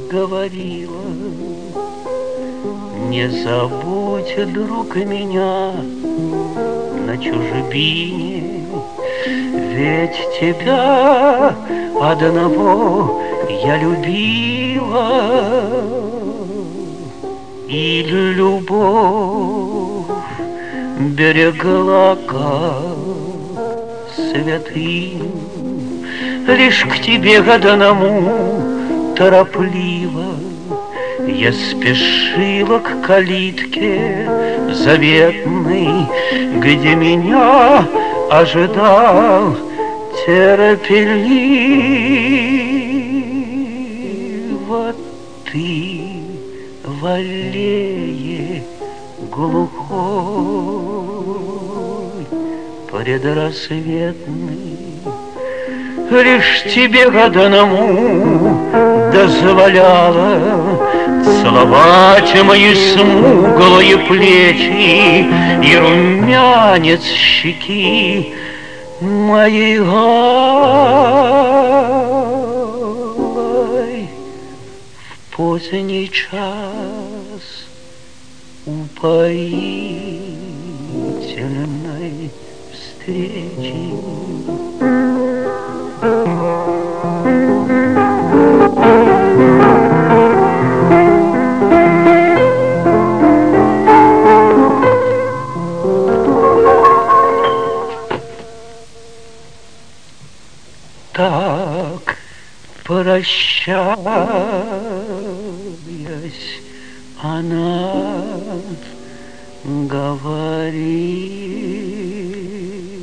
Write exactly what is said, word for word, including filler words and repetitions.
говорила: не забудь, друг, меня на чужбине, ведь тебя одного я любила, и любовь берегла как святыню. Лишь к тебе к одному торопливо я спешила к калитке заветной, где меня ожидал терпеливо ты в аллее глухой предрассветной. Лишь тебе одному дозволяла целовать мои смуглые плечи и румянец щеки моей голой. В поздний час упоительной встречи так, прощаясь, она говорит: